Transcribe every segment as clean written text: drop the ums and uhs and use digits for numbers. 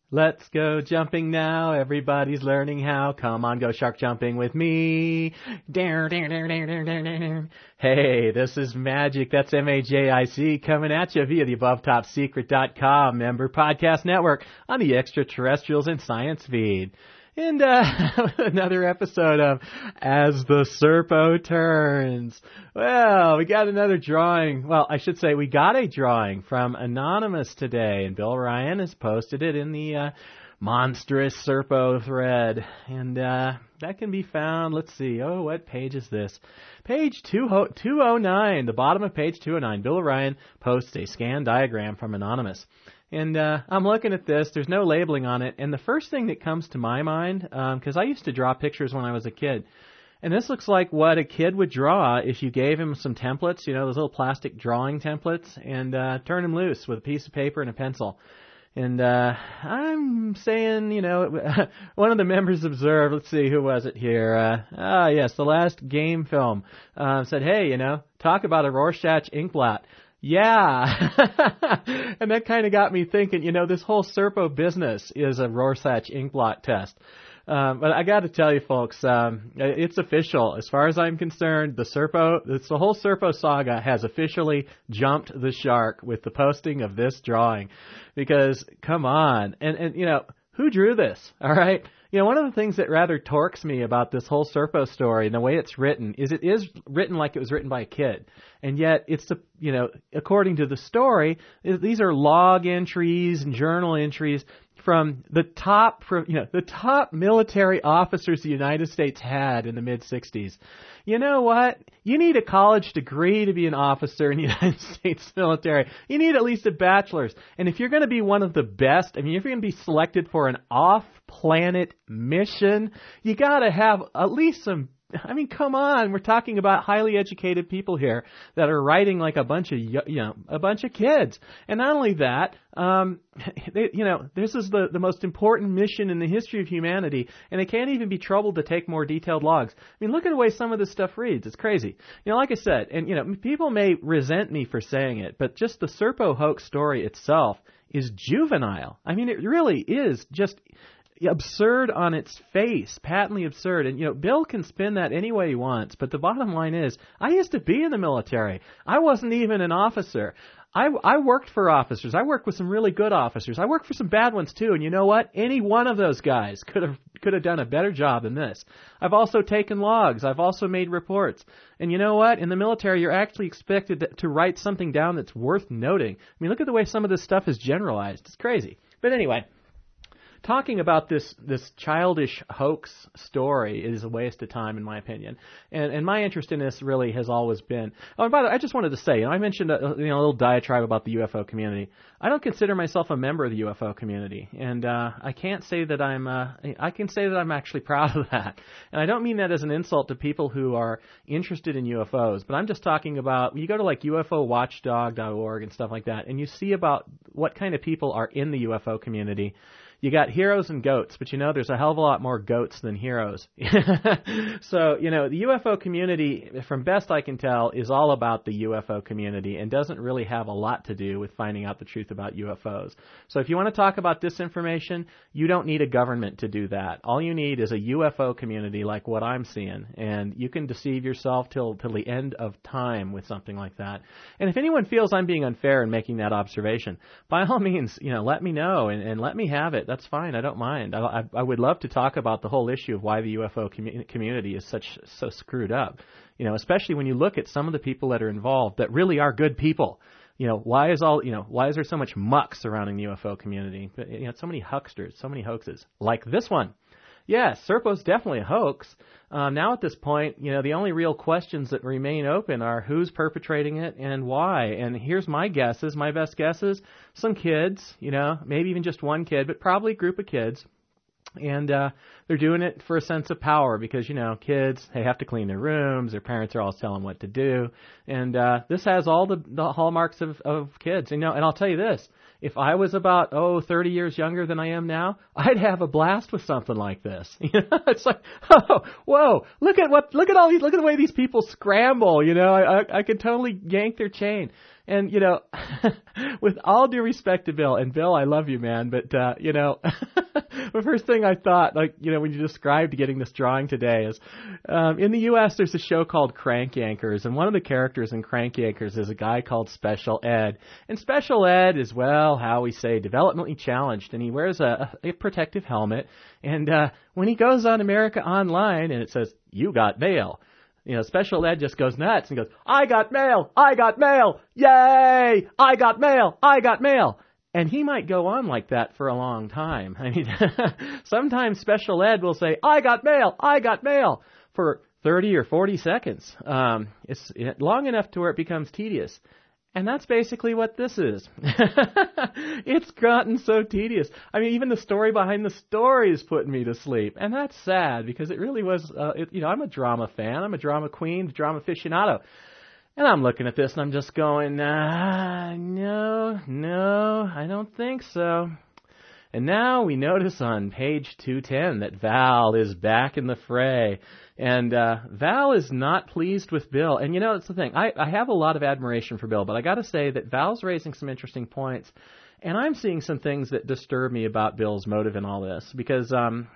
Let's go jumping now. Everybody's learning how. Come on, go shark jumping with me. Hey, this is Magic. That's MAJIC coming at you via the AboveTopSecret.com member podcast network on the Extraterrestrials in Science feed. And another episode of As the Serpo Turns. Well, we got another drawing. Well, I should say we got a drawing from Anonymous today, and Bill Ryan has posted it in the monstrous Serpo thread. And that can be found, let's see, what page is this? Page 209, the bottom of page 209. Bill Ryan posts a scan diagram from Anonymous. And I'm looking at this. There's no labeling on it. And the first thing that comes to my mind, because I used to draw pictures when I was a kid, and this looks like what a kid would draw if you gave him some templates, you know, those little plastic drawing templates, and turn him loose with a piece of paper and a pencil. And I'm saying, you know, one of the members observed, let's see, who was it here? Yes, the last game film said, hey, you know, talk about a Rorschach inkblot. Yeah, and that kind of got me thinking, you know, this whole Serpo business is a Rorschach inkblot test. But I got to tell you, folks, it's official. As far as I'm concerned, the whole Serpo saga has officially jumped the shark with the posting of this drawing. Because, come on, and you know, who drew this, all right? You know, one of the things that rather torques me about this whole Serpo story and the way it's written is it is written like it was written by a kid. And yet it's, you know, according to the story, these are log entries and journal entries from the top military officers the United States had in the mid-'60s. You know what? You need a college degree to be an officer in the United States military. You need at least a bachelor's. And if you're going to be one of the best, I mean, if you're going to be selected for an off-planet mission, you got to have at least some, I mean, come on. We're talking about highly educated people here that are writing like a bunch of kids. And not only that, this is the most important mission in the history of humanity, and they can't even be troubled to take more detailed logs. I mean, look at the way some of this stuff reads. It's crazy. You know, like I said, and, you know, people may resent me for saying it, but just the Serpo hoax story itself is juvenile. I mean, it really is just absurd on its face, patently absurd. And, you know, Bill can spin that any way he wants, but the bottom line is, I used to be in the military. I wasn't even an officer. I worked for officers. I worked with some really good officers. I worked for some bad ones too. And you know what? Any one of those guys could have done a better job than this. I've also taken logs. I've also made reports. And you know what? In the military, you're actually expected to write something down that's worth noting. I mean, look at the way some of this stuff is generalized. It's crazy. But anyway, talking about this childish hoax story is a waste of time, in my opinion. And my interest in this really has always been. Oh, and by the way, I just wanted to say, I mentioned a little diatribe about the UFO community. I don't consider myself a member of the UFO community, and I can't say that I can say that I'm actually proud of that. And I don't mean that as an insult to people who are interested in UFOs, but I'm just talking about, you go to like UFOWatchdog.org and stuff like that, and you see about what kind of people are in the UFO community. You got heroes and goats, but you know, there's a hell of a lot more goats than heroes. So, you know, the UFO community, from best I can tell, is all about the UFO community and doesn't really have a lot to do with finding out the truth about UFOs. So if you want to talk about disinformation, you don't need a government to do that. All you need is a UFO community like what I'm seeing, and you can deceive yourself till the end of time with something like that. And if anyone feels I'm being unfair in making that observation, by all means, you know, let me know and let me have it. That's fine. I don't mind. I would love to talk about the whole issue of why the UFO community is so screwed up. You know, especially when you look at some of the people that are involved that really are good people. You know, why is there so much muck surrounding the UFO community? But, you know, so many hucksters, so many hoaxes, like this one. Yes, Serpo's definitely a hoax. Now at this point, you know, the only real questions that remain open are who's perpetrating it and why. And here's my guesses, my best guesses. Some kids, you know, maybe even just one kid, but probably a group of kids. And they're doing it for a sense of power because, you know, kids, they have to clean their rooms. Their parents are always telling them what to do. And this has all the hallmarks of kids. You know, and I'll tell you this. If I was about, 30 years younger than I am now, I'd have a blast with something like this. You know, it's like, whoa, look at the way these people scramble. You know, I could totally yank their chain. And, with all due respect to Bill, and Bill, I love you, man, but, the first thing I thought, when you described getting this drawing today is, in the U.S., there's a show called Crank Yankers, and one of the characters in Crank Yankers is a guy called Special Ed. And Special Ed is, well, how we say, developmentally challenged, and he wears a protective helmet, and when he goes on America Online and it says, "You got mail," Special Ed just goes nuts and goes, "I got mail! I got mail! Yay! I got mail! I got mail!" And he might go on like that for a long time. I mean, sometimes Special Ed will say, "I got mail! I got mail!" for 30 or 40 seconds. It's long enough to where it becomes tedious. And that's basically what this is. It's gotten so tedious. I mean, even the story behind the story is putting me to sleep. And that's sad because it really was, I'm a drama fan. I'm a drama queen, drama aficionado. And I'm looking at this and I'm just going, no, I don't think so. And now we notice on page 210 that Val is back in the fray. And Val is not pleased with Bill. And that's the thing. I have a lot of admiration for Bill, but I got to say that Val's raising some interesting points. And I'm seeing some things that disturb me about Bill's motive in all this. Because,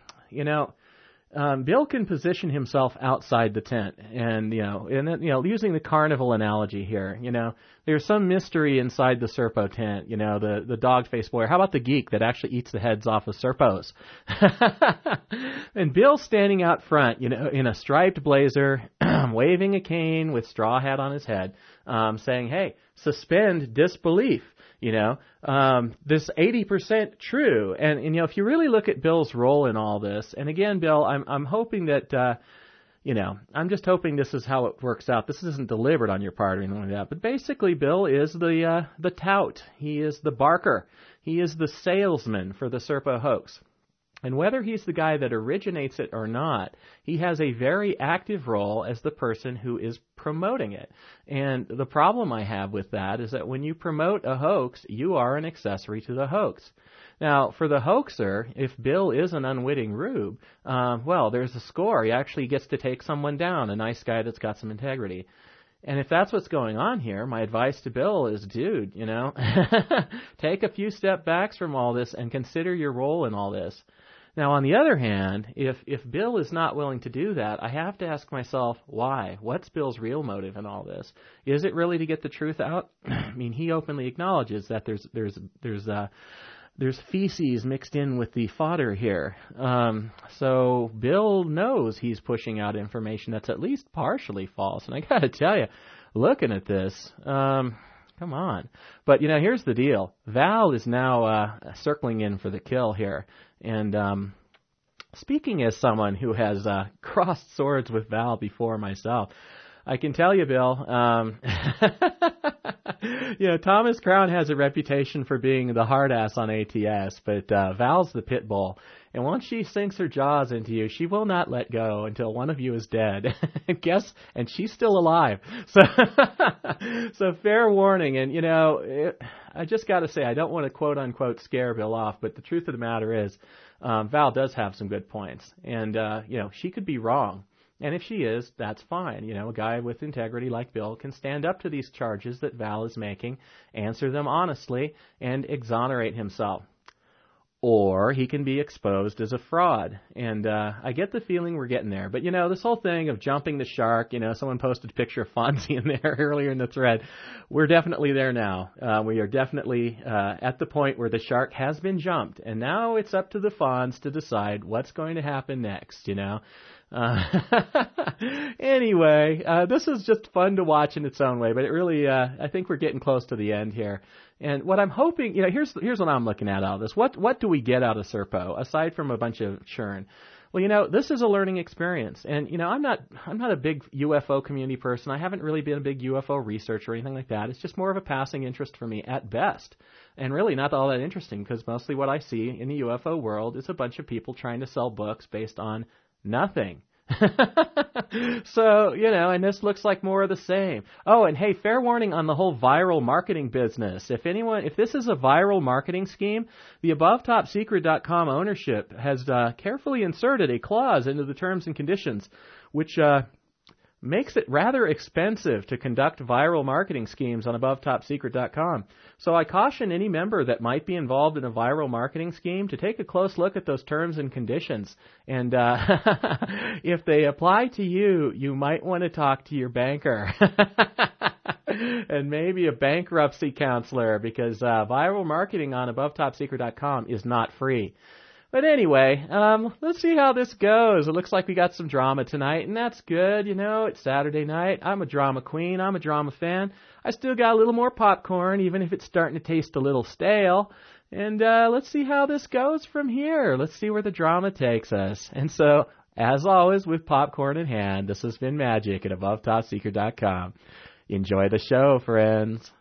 Bill can position himself outside the tent, and using the carnival analogy here, there's some mystery inside the Serpo tent, the dog-faced boy. How about the geek that actually eats the heads off of Serpos? And Bill's standing out front, in a striped blazer, waving a cane with straw hat on his head, saying, "Hey, suspend disbelief." This 80% true. And if you really look at Bill's role in all this, and again, Bill, I'm hoping that, I'm just hoping this is how it works out. This isn't deliberate on your part or anything like that. But basically, Bill is the tout. He is the barker. He is the salesman for the Serpo hoax. And whether he's the guy that originates it or not, he has a very active role as the person who is promoting it. And the problem I have with that is that when you promote a hoax, you are an accessory to the hoax. Now, for the hoaxer, if Bill is an unwitting rube, there's a score. He actually gets to take someone down, a nice guy that's got some integrity. And if that's what's going on here, my advice to Bill is, dude, take a few step backs from all this and consider your role in all this. Now, on the other hand, if Bill is not willing to do that, I have to ask myself, why? What's Bill's real motive in all this? Is it really to get the truth out? I mean, he openly acknowledges that there's feces mixed in with the fodder here. So Bill knows he's pushing out information that's at least partially false. And I got to tell you, looking at this, come on. But, here's the deal. Val is now circling in for the kill here. And speaking as someone who has crossed swords with Val before myself, I can tell you, Bill, Thomas Crown has a reputation for being the hard ass on ATS, but Val's the pit bull. And once she sinks her jaws into you, she will not let go until one of you is dead. And she's still alive. So fair warning. And, I just got to say, I don't want to quote unquote scare Bill off, but the truth of the matter is, Val does have some good points. And, she could be wrong. And if she is, that's fine. A guy with integrity like Bill can stand up to these charges that Val is making, answer them honestly, and exonerate himself. Or he can be exposed as a fraud. And I get the feeling we're getting there. But, this whole thing of jumping the shark, someone posted a picture of Fonzie in there earlier in the thread. We're definitely there now. We are definitely at the point where the shark has been jumped. And now it's up to the Fonz to decide what's going to happen next, Anyway, this is just fun to watch in its own way, but it really, I think we're getting close to the end here. And what I'm hoping, here's what I'm looking at out of this. What do we get out of Serpo aside from a bunch of churn? Well, this is a learning experience, and I'm not a big UFO community person. I haven't really been a big UFO researcher or anything like that. It's just more of a passing interest for me at best, and really not all that interesting because mostly what I see in the UFO world is a bunch of people trying to sell books based on nothing. So, and this looks like more of the same. Oh, and hey, fair warning on the whole viral marketing business. If this is a viral marketing scheme, the AboveTopSecret.com ownership has carefully inserted a clause into the terms and conditions, which makes it rather expensive to conduct viral marketing schemes on AboveTopSecret.com. So I caution any member that might be involved in a viral marketing scheme to take a close look at those terms and conditions. And if they apply to you, you might want to talk to your banker. And maybe a bankruptcy counselor, because viral marketing on AboveTopSecret.com is not free. But anyway, let's see how this goes. It looks like we got some drama tonight, and that's good. You know, it's Saturday night. I'm a drama queen. I'm a drama fan. I still got a little more popcorn, even if it's starting to taste a little stale. And let's see how this goes from here. Let's see where the drama takes us. And so, as always, with popcorn in hand, this has been Magic at AboveTopSecret.com. Enjoy the show, friends.